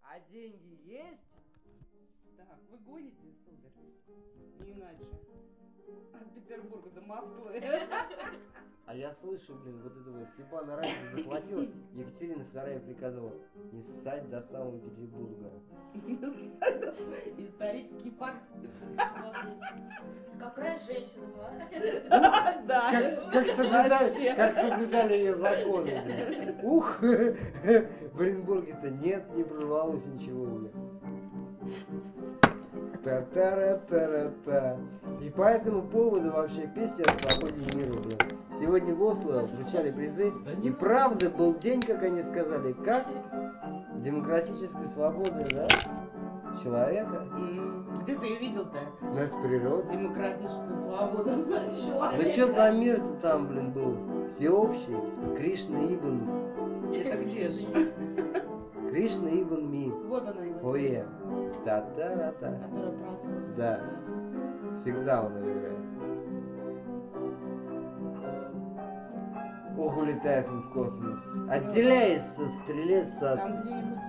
А деньги есть? Да, вы гоните, сударь. Не иначе. От Петербурга до Москвы. А я слышу, блин, вот этого Степана Разина захватила. Екатерина II приказывала не ссать до самого Петербурга. Исторический факт. Какая женщина была? Да. Как соблюдали ее законы, блин. Ух, в Оренбурге-то нет, не прорвалось ничего, блин. Та-та-ра-та-ра-та. И по этому поводу вообще песня о свободе мира, блин. Сегодня в Осло вручали призы. И правда был день, как они сказали, как демократической свободы, да? Человека. Где ты ее видел-то? Над природой. Демократическую свободу человека. Ну что за мир-то там, блин, был? Всеобщий. Кришна Ибн. Это где же? Кришна Ибн Ми. Вот она его. Ое. Та-та-ра-та. Которая празднует. Да. Всегда он ее играет. Ох, улетает он в космос. Отделяется стрелец от... Там где-нибудь...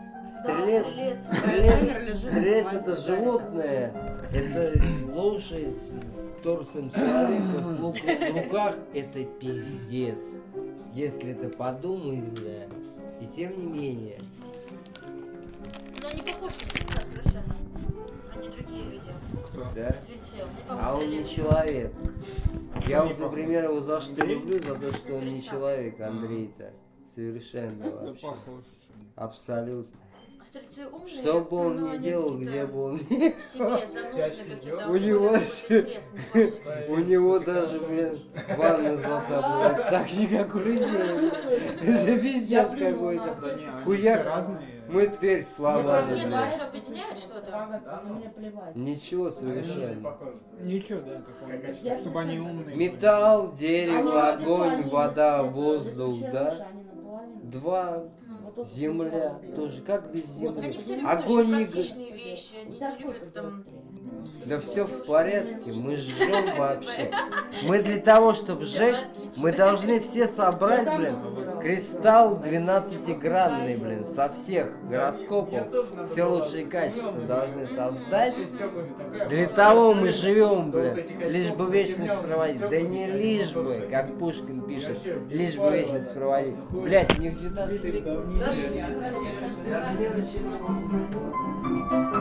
Стрелец это животное. Это лошадь с торсом человека, с луком в руках. Это пиздец. Если это подумать, бля. И тем не менее. Но они похожи на стрельца совершенно. Они другие люди. Да? Стрельцы. А он не человек. Я вот, например, его за что люблю? За то, что он не человек, Андрей-то. Совершенно Да вообще. похож. Абсолютно. А стрельцы умные. Что бы он но ни они делал, какие-то где бы он ни в себе занудные какие-то. У него- интересные. У него даже, блин, ванна золотая бывает так же, как у людей. Это пиздец какой-то. Да не, они Хуяк. все разные. Мы Тверь сломали, Не, ну блин. а что, объединяет что-то? Мне плевать. Ничего совершенно. Ничего, да, такого нет. Чтобы они умные. Металл, дерево, огонь, вода, воздух, да? Два. Земля тоже. Как без Они земли? все любят Огонь очень не... практичные вещи. Они не любят там... Да все в порядке, мы жжем вообще. Мы для того, чтобы сжечь, мы должны все собрать, блин, кристалл 12-гранный, блин, со всех гороскопов. Все лучшие качества должны создать. Для того мы живем, блин, лишь бы вечность проводить. Да не лишь бы, как Пушкин пишет, лишь бы вечность проводить. Блять, у них где-то...